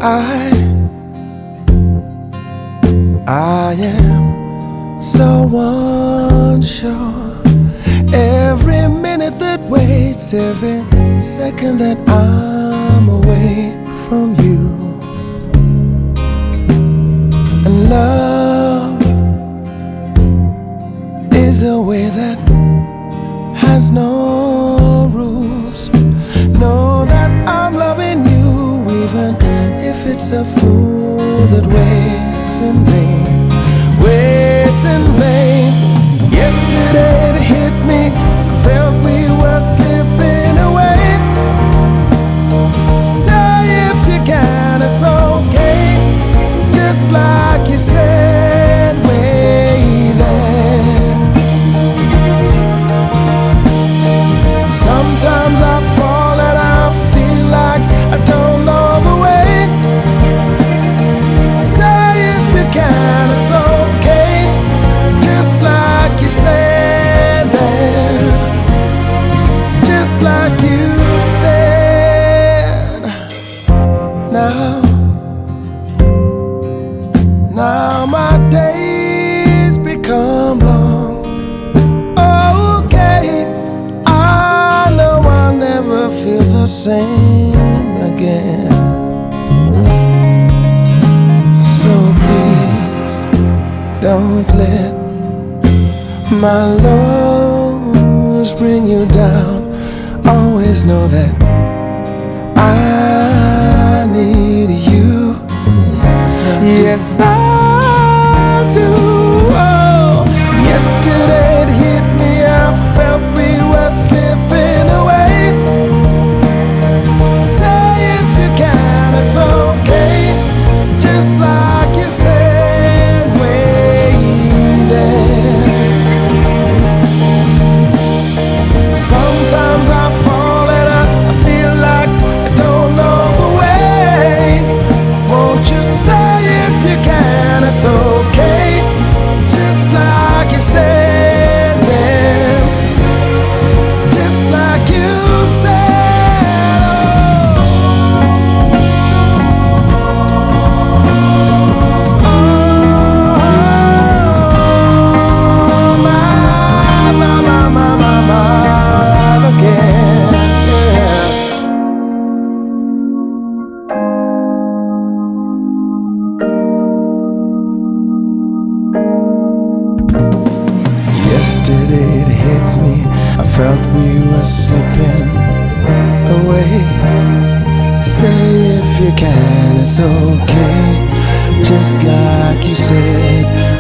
I am so unsure. Every minute that waits, every second that I'm away from you. And love is a way that has no rules. Know that I'm loving you, even if it's a fool that waits in vain, waits in vain. Yesterday it hit me, I felt we were slipping away. Say if you can, it's okay, just like you said way then. Sometimes I fall and I feel like I don't know the way. Say if you can, it's okay, just like you said then, just like you said. Now my days become long. Okay, I know I'll never feel the same again. So please don't let my lows bring you down. Always know that I need you. Yes, I do. Oh, yesterday it hit me, I felt we were slipping away. Say if you can, it's okay, just like you said way then. Sometimes I fall and I feel like I don't know the way. Won't you say if you can, it's okay, just like you said then, just like you said. Oh, my again, yeah. Yesterday it hit me, I felt we were slipping away. Say if you can, it's okay, just like you said